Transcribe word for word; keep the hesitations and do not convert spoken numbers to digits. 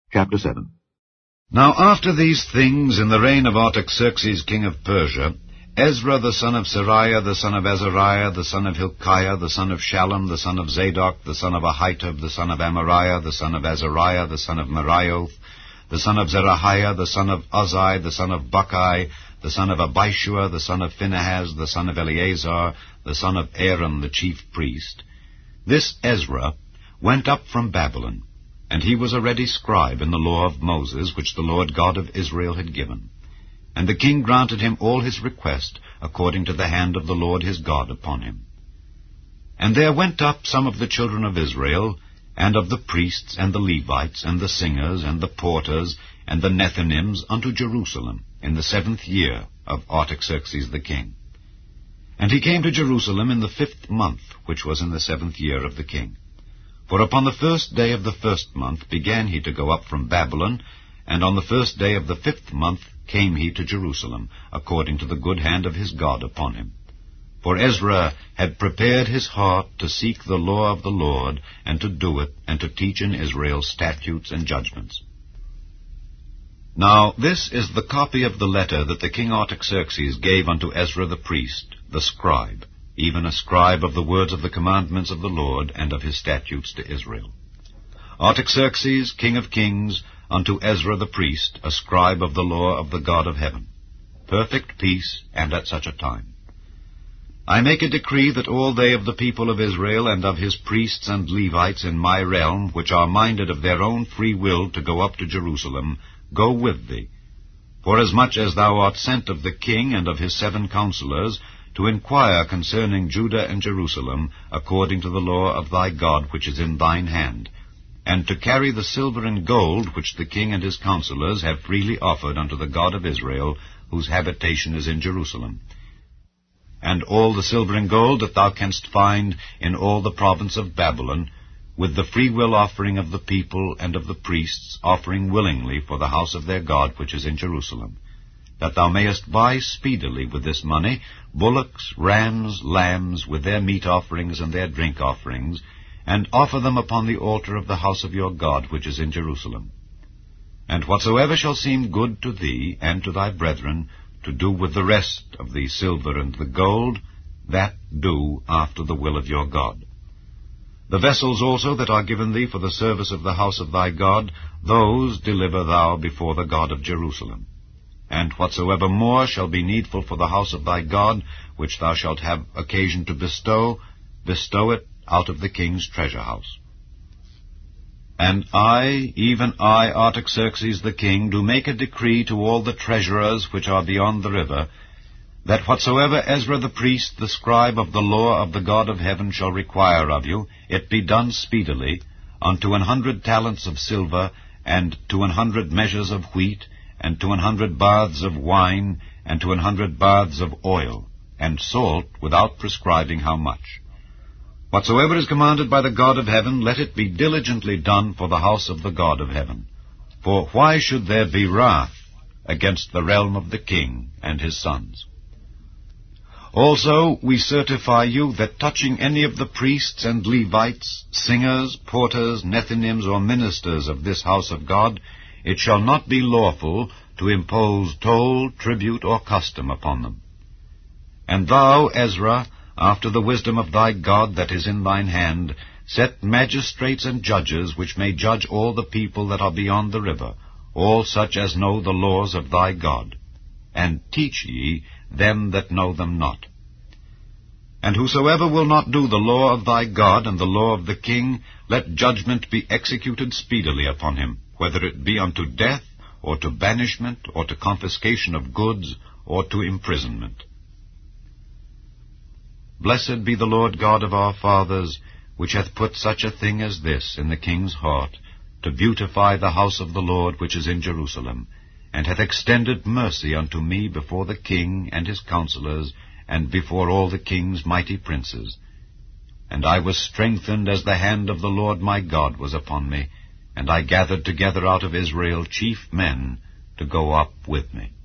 Chapter seven. Now after these things, in the reign of Artaxerxes king of Persia, Ezra the son of Seraiah, the son of Azariah, the son of Hilkiah, the son of Shallum, the son of Zadok, the son of Ahitub, the son of Amariah, the son of Azariah, the son of Merioth, the son of Zerahiah, the son of Uzzi, the son of Buckai, the son of Abishua, the son of Phinehas, the son of Eleazar, the son of Aaron, the chief priest. This Ezra went up from Babylon, and he was a ready scribe in the law of Moses, which the Lord God of Israel had given. And the king granted him all his request, according to the hand of the Lord his God upon him. And there went up some of the children of Israel, and of the priests, and the Levites, and the singers, and the porters, and the Nethinims, unto Jerusalem, in the seventh year of Artaxerxes the king. And he came to Jerusalem in the fifth month, which was in the seventh year of the king. For upon the first day of the first month began he to go up from Babylon, and on the first day of the fifth month came he to Jerusalem, according to the good hand of his God upon him. For Ezra had prepared his heart to seek the law of the Lord, and to do it, and to teach in Israel statutes and judgments. Now this is the copy of the letter that the king Artaxerxes gave unto Ezra the priest, the scribe, even a scribe of the words of the commandments of the Lord, and of his statutes to Israel. Artaxerxes, king of kings, unto Ezra the priest, a scribe of the law of the God of heaven. Perfect peace, and at such a time. I make a decree that all they of the people of Israel, and of his priests and Levites in my realm, which are minded of their own free will to go up to Jerusalem, go with thee. Forasmuch as thou art sent of the king and of his seven counselors, to inquire concerning Judah and Jerusalem, according to the law of thy God which is in thine hand, and to carry the silver and gold which the king and his counselors have freely offered unto the God of Israel, whose habitation is in Jerusalem, and all the silver and gold that thou canst find in all the province of Babylon, with the freewill offering of the people and of the priests, offering willingly for the house of their God which is in Jerusalem, that thou mayest buy speedily with this money bullocks, rams, lambs, with their meat offerings and their drink offerings, and offer them upon the altar of the house of your God which is in Jerusalem. And whatsoever shall seem good to thee and to thy brethren, to do with the rest of the silver and the gold, that do after the will of your God. The vessels also that are given thee for the service of the house of thy God, those deliver thou before the God of Jerusalem. And whatsoever more shall be needful for the house of thy God, which thou shalt have occasion to bestow, bestow it out of the king's treasure house. And I, even I, Artaxerxes the king, do make a decree to all the treasurers which are beyond the river, that whatsoever Ezra the priest, the scribe of the law of the God of heaven, shall require of you, it be done speedily, unto an hundred talents of silver, and to an hundred measures of wheat, and to an hundred baths of wine, and to an hundred baths of oil, and salt, without prescribing how much. Whatsoever is commanded by the God of heaven, let it be diligently done for the house of the God of heaven. For why should there be wrath against the realm of the king and his sons? Also we certify you that touching any of the priests and Levites, singers, porters, Nethinims, or ministers of this house of God, it shall not be lawful to impose toll, tribute, or custom upon them. And thou, Ezra, after the wisdom of thy God that is in thine hand, set magistrates and judges, which may judge all the people that are beyond the river, all such as know the laws of thy God, and teach ye them that know them not. And whosoever will not do the law of thy God and the law of the king, let judgment be executed speedily upon him, whether it be unto death, or to banishment, or to confiscation of goods, or to imprisonment. Blessed be the Lord God of our fathers, which hath put such a thing as this in the king's heart, to beautify the house of the Lord which is in Jerusalem, and hath extended mercy unto me before the king and his counselors, and before all the king's mighty princes. And I was strengthened as the hand of the Lord my God was upon me, and I gathered together out of Israel chief men to go up with me.